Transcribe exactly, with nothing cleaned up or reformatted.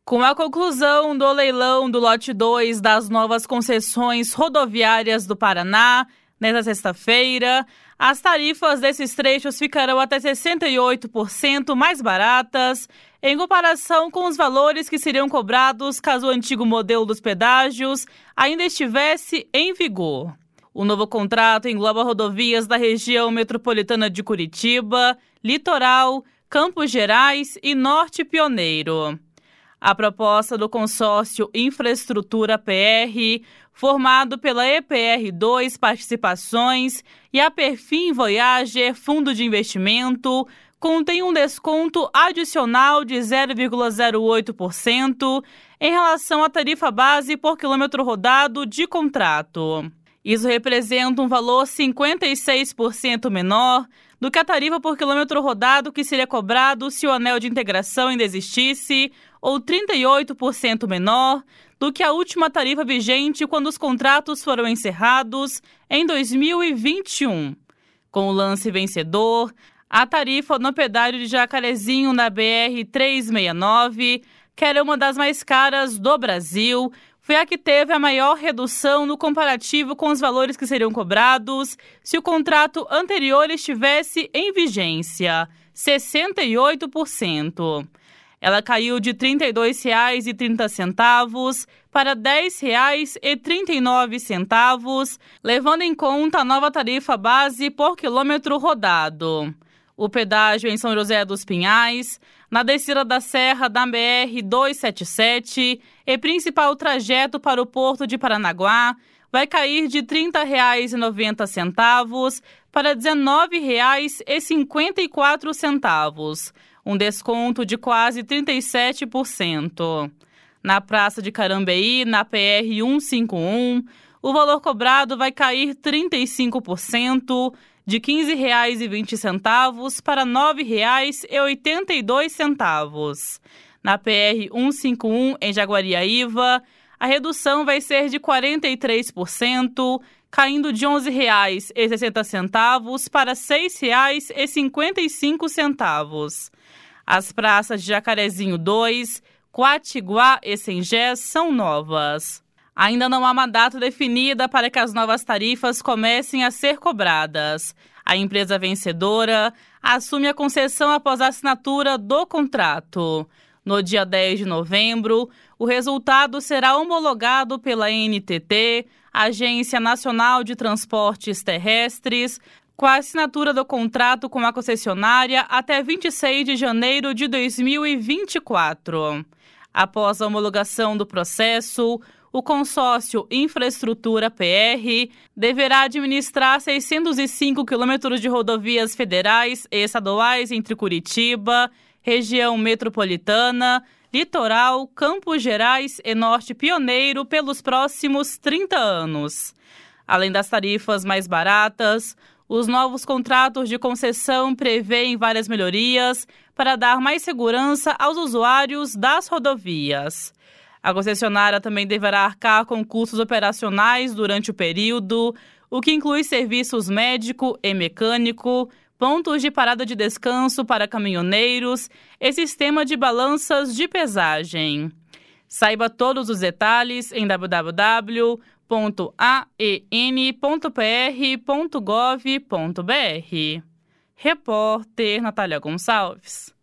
Com a conclusão do leilão do lote dois das novas concessões rodoviárias do Paraná, nesta sexta-feira, as tarifas desses trechos ficarão até sessenta e oito por cento mais baratas, em comparação com os valores que seriam cobrados caso o antigo modelo dos pedágios ainda estivesse em vigor. O novo contrato engloba rodovias da região metropolitana de Curitiba, Litoral, Campos Gerais e Norte Pioneiro. A proposta do consórcio Infraestrutura P R, formado pela E P R dois Participações e a Perfin Voyager Fundo de Investimento, contém um desconto adicional de zero vírgula zero oito por cento em relação à tarifa base por quilômetro rodado de contrato. Isso representa um valor cinquenta e seis por cento menor do que a tarifa por quilômetro rodado que seria cobrado se o anel de integração ainda existisse, ou trinta e oito por cento menor do que a última tarifa vigente quando os contratos foram encerrados em dois mil e vinte e um. Com o lance vencedor, a tarifa no pedágio de Jacarezinho na B R trezentos e sessenta e nove, que era uma das mais caras do Brasil, foi a que teve a maior redução no comparativo com os valores que seriam cobrados se o contrato anterior estivesse em vigência, sessenta e oito por cento. Ela caiu de trinta e dois reais e trinta centavos para dez reais e trinta e nove centavos, levando em conta a nova tarifa base por quilômetro rodado. O pedágio em São José dos Pinhais, na descida da Serra da B R duzentos e setenta e sete e principal trajeto para o Porto de Paranaguá, vai cair de trinta reais e noventa centavos para dezenove reais e cinquenta e quatro centavos, um desconto de quase trinta e sete por cento. Na Praça de Carambeí, na P R cento e cinquenta e um, o valor cobrado vai cair trinta e cinco por cento, de quinze reais e vinte centavos para nove reais e oitenta e dois centavos. Na P R cento e cinquenta e um, em Jaguariaíva, a redução vai ser de quarenta e três por cento, caindo de onze reais e sessenta centavos para seis reais e cinquenta e cinco centavos. As praças de Jacarezinho dois, Quatiguá e Sengés são novas. Ainda não há uma data definida para que as novas tarifas comecem a ser cobradas. A empresa vencedora assume a concessão após a assinatura do contrato. No dia dez de novembro, o resultado será homologado pela A N T T, Agência Nacional de Transportes Terrestres, com a assinatura do contrato com a concessionária até vinte e seis de janeiro de dois mil e vinte e quatro. Após a homologação do processo, o consórcio Infraestrutura P R deverá administrar seiscentos e cinco quilômetros de rodovias federais e estaduais entre Curitiba, região metropolitana, Litoral, Campos Gerais e Norte Pioneiro pelos próximos trinta anos. Além das tarifas mais baratas, os novos contratos de concessão prevêem várias melhorias para dar mais segurança aos usuários das rodovias. A concessionária também deverá arcar com custos operacionais durante o período, o que inclui serviços médico e mecânico, pontos de parada de descanso para caminhoneiros e sistema de balanças de pesagem. Saiba todos os detalhes em w w w ponto a e n ponto p r ponto gov ponto b r. Repórter Natália Gonçalves.